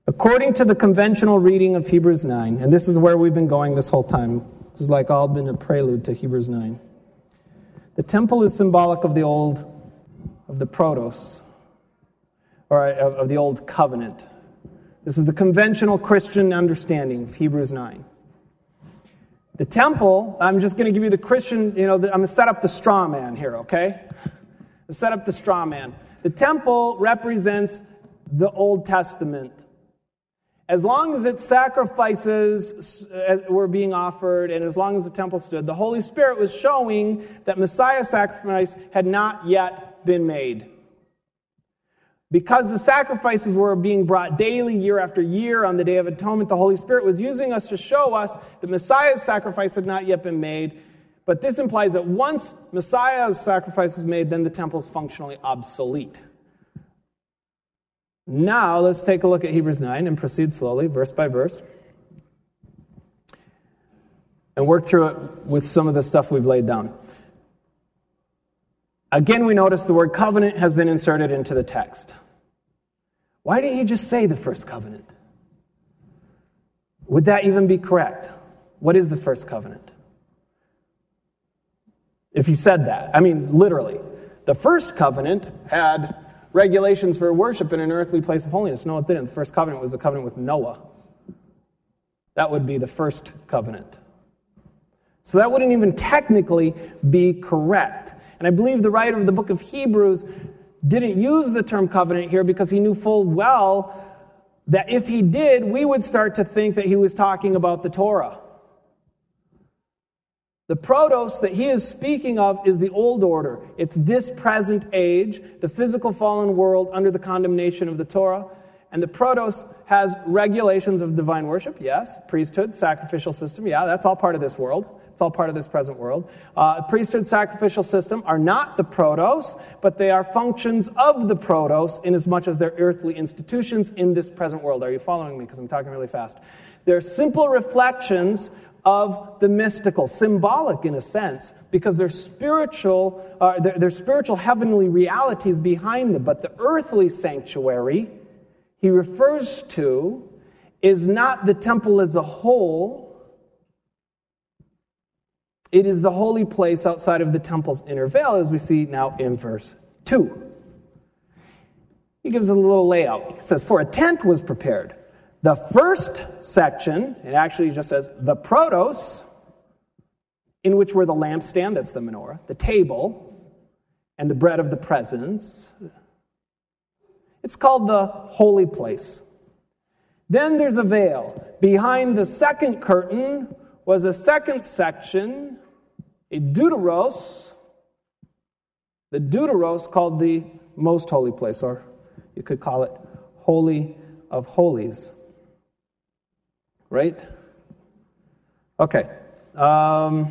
According to the conventional reading of Hebrews 9, and this is where we've been going this whole time, this is like all been a prelude to Hebrews 9. The temple is symbolic of the protos, or of the old covenant. This is the conventional Christian understanding of Hebrews 9. The temple, I'm just going to give you the Christian, I'm going to set up the straw man here, okay? Let's set up the straw man. The temple represents the Old Testament. As long as its sacrifices were being offered, and as long as the temple stood, the Holy Spirit was showing that Messiah's sacrifice had not yet been made. Because the sacrifices were being brought daily, year after year, on the Day of Atonement, the Holy Spirit was using us to show us that Messiah's sacrifice had not yet been made. But this implies that once Messiah's sacrifice is made, then the temple is functionally obsolete. Now, let's take a look at Hebrews 9 and proceed slowly, verse by verse, and work through it with some of the stuff we've laid down. Again, we notice the word covenant has been inserted into the text. Why didn't he just say the first covenant? Would that even be correct? What is the first covenant? If he said that, literally, the first covenant had regulations for worship in an earthly place of holiness. No, it didn't. The first covenant was the covenant with Noah. That would be the first covenant. So that wouldn't even technically be correct. And I believe the writer of the book of Hebrews didn't use the term covenant here because he knew full well that if he did, we would start to think that he was talking about the Torah. The protos that he is speaking of is the old order. It's this present age, the physical fallen world under the condemnation of the Torah. And the protos has regulations of divine worship, yes. Priesthood, sacrificial system, yeah, that's all part of this world. It's all part of this present world. Priesthood, sacrificial system are not the protos, but they are functions of the protos in as much as they're earthly institutions in this present world. Are you following me? Because I'm talking really fast. They're simple reflections of the mystical, symbolic in a sense, because they're spiritual heavenly realities behind them. But the earthly sanctuary he refers to is not the temple as a whole. It is the holy place outside of the temple's inner veil, as we see now in verse 2. He gives a little layout. He says, "For a tent was prepared." The first section, it actually just says the protos, in which were the lampstand, that's the menorah, the table, and the bread of the presence. It's called the holy place. Then there's a veil. Behind the second curtain was a second section, a deuteros. The deuteros called the most holy place, or you could call it Holy of Holies. Right? Okay. The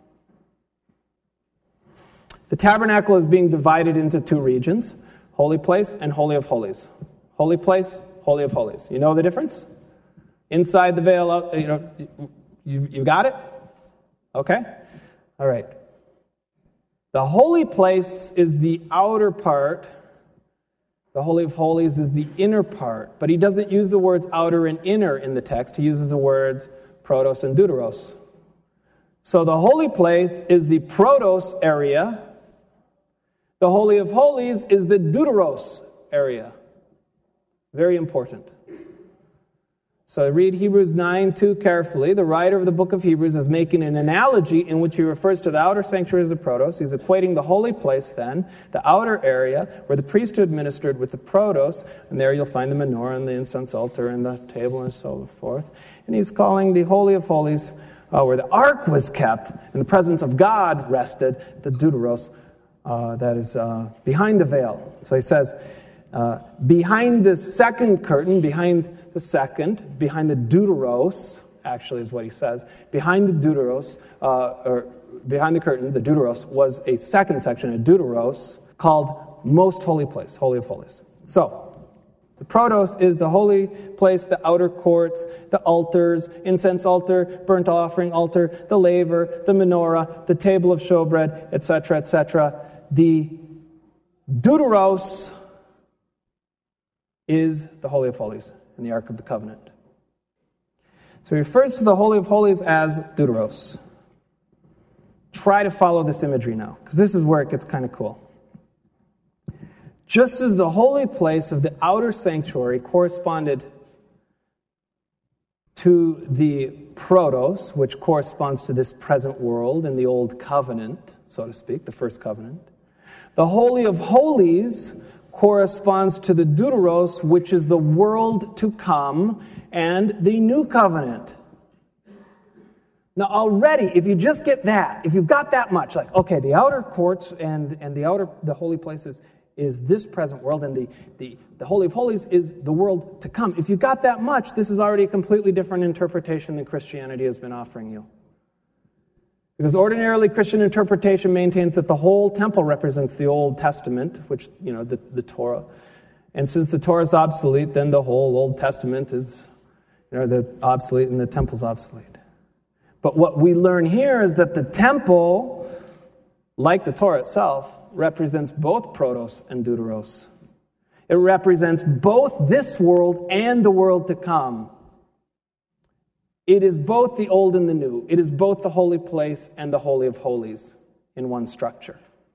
tabernacle is being divided into two regions, holy place and holy of holies. Holy place, holy of holies. You know the difference? Inside the veil, you got it? Okay? All right. The holy place is the outer part. The Holy of Holies is the inner part, but he doesn't use the words outer and inner in the text. He uses the words protos and deuteros. So the holy place is the protos area. The Holy of Holies is the deuteros area. Very important. So read Hebrews 9:2 carefully. The writer of the book of Hebrews is making an analogy in which he refers to the outer sanctuary as the protos. He's equating the holy place then, the outer area, where the priesthood ministered with the protos, and there you'll find the menorah and the incense altar and the table and so forth. And he's calling the Holy of Holies, where the ark was kept and the presence of God rested, the deuteros, that is behind the veil. So he says, behind the second curtain, behind the deuteros, actually is what he says, behind the deuteros, or behind the curtain, the deuteros, was a second section, a deuteros, called most holy place, Holy of Holies. So, the protos is the holy place, the outer courts, the altars, incense altar, burnt offering altar, the laver, the menorah, the table of showbread, etc., etc. The deuteros is the Holy of Holies. in the Ark of the Covenant. So he refers to the Holy of Holies as Deuteros. Try to follow this imagery now, because this is where it gets kind of cool. Just as the holy place of the outer sanctuary corresponded to the protos, which corresponds to this present world in the old covenant, so to speak, the first covenant, the Holy of Holies corresponds to the Deuteros, which is the world to come, and the new covenant. Now already, if you just get that, if you've got that much, like, okay, the outer courts and the holy places is this present world, and the Holy of Holies is the world to come. If you got that much, this is already a completely different interpretation than Christianity has been offering you. Because ordinarily Christian interpretation maintains that the whole temple represents the Old Testament, which, the Torah. And since the Torah is obsolete, then the whole Old Testament is, the obsolete and the temple's obsolete. But what we learn here is that the temple, like the Torah itself, represents both protos and deuteros. It represents both this world and the world to come. It is both the old and the new. It is both the holy place and the Holy of Holies in one structure.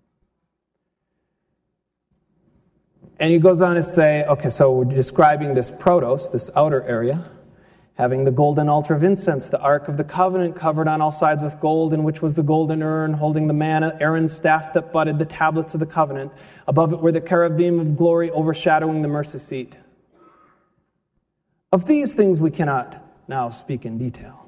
And he goes on to say, okay, so we're describing this protos, this outer area, having the golden altar of incense, the Ark of the Covenant covered on all sides with gold, in which was the golden urn holding the manna, Aaron's staff that budded the tablets of the covenant. Above it were the cherubim of glory overshadowing the mercy seat. Of these things we cannot now speak in detail.